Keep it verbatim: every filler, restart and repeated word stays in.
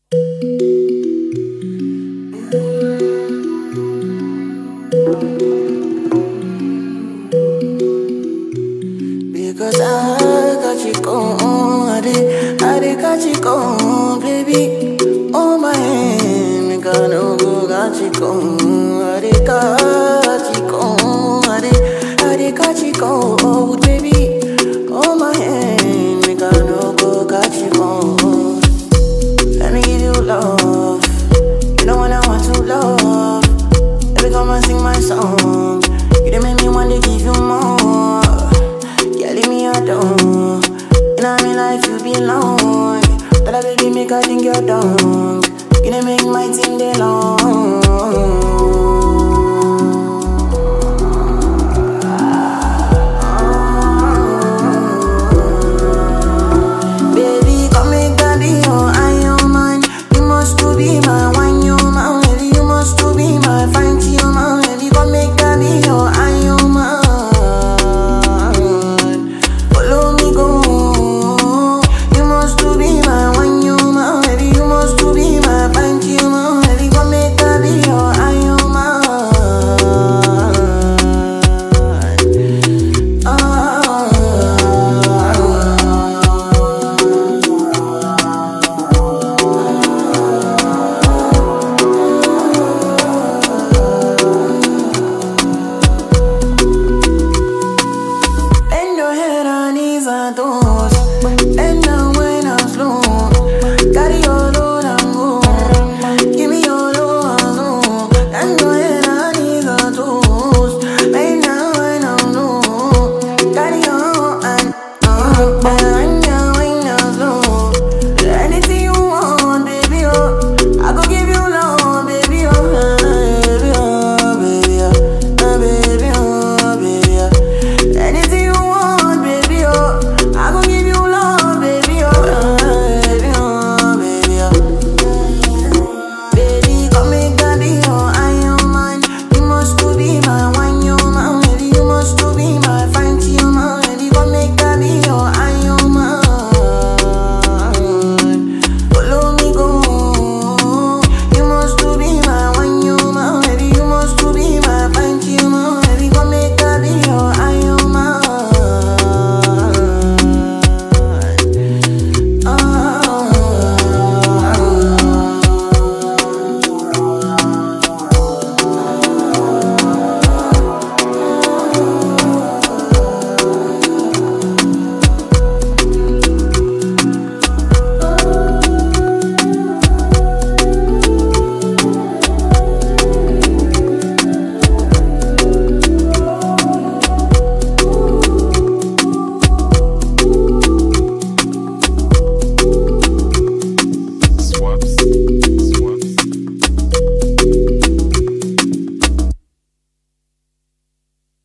Because I got you gone, I did, I did got you gone, baby. On my hand, me got no go, got you gone, I did got you gone, I did, I did got you gone, baby. On my hand, me got no go, got you gone. Let me give you love, you know when I want to love. Every time I sing my song, you done make me want to give you more. Yeah, leave me alone. In my life you belong. But I baby make I think you're dumb. You done make my team day long.